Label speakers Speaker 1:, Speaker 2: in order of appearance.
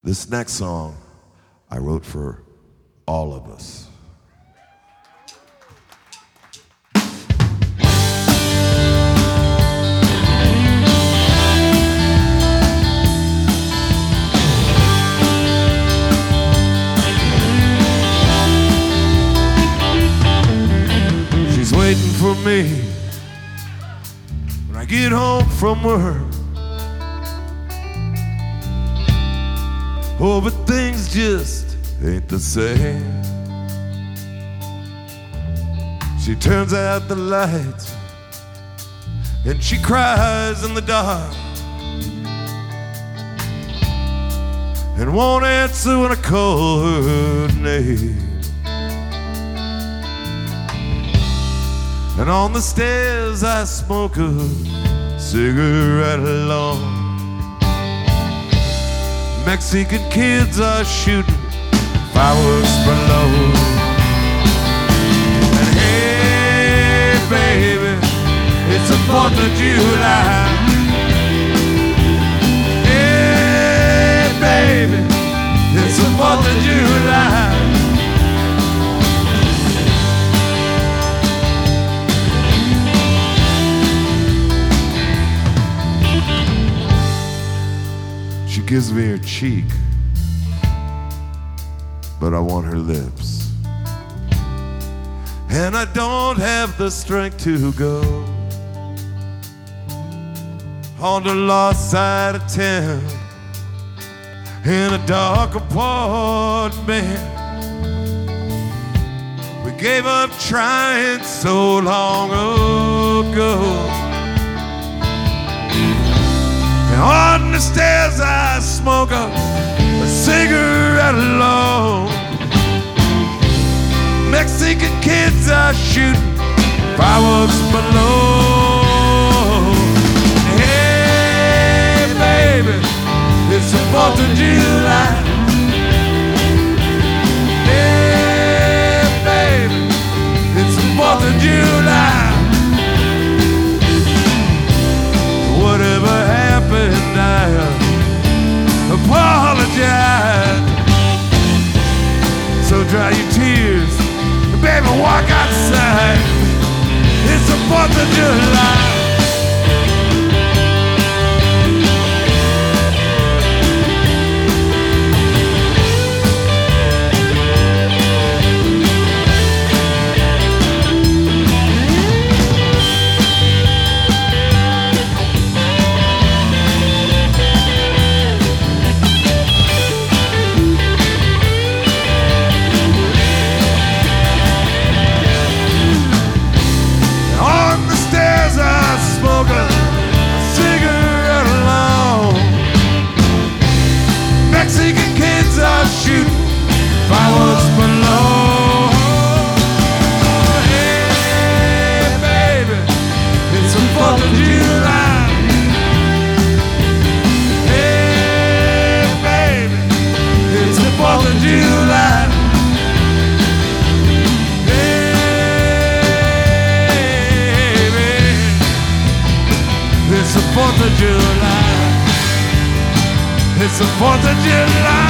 Speaker 1: This next song I wrote for all of us. She's waiting for me when I get home from work. Oh, but things just ain't the same. She turns out the lights and she cries in the dark and won't answer when I call her name. And on the stairs I smoke a cigarette alone. Mexican kids are shooting fireworks below. And hey, baby, it's the 4th of July. Hey, baby, it's the 4th of July. She gives me her cheek, but I want her lips. And I don't have the strength to go on the lost side of town in a dark apartment. We gave up trying so long ago. On the stairs I smoke a cigarette alone. Mexican kids are shooting fireworks below. Hey, baby, it's the 4th of July. Hey, baby, it's the 4th of July. Whatever happened, I apologize. So dry your tears, baby, walk outside. It's the 4th of July. Mexican kids are shooting fireworks below. Hey, baby, it's the 4th of July. Hey, baby, it's the 4th of July. Hey, baby, it's the 4th of July. It's the 4th of July.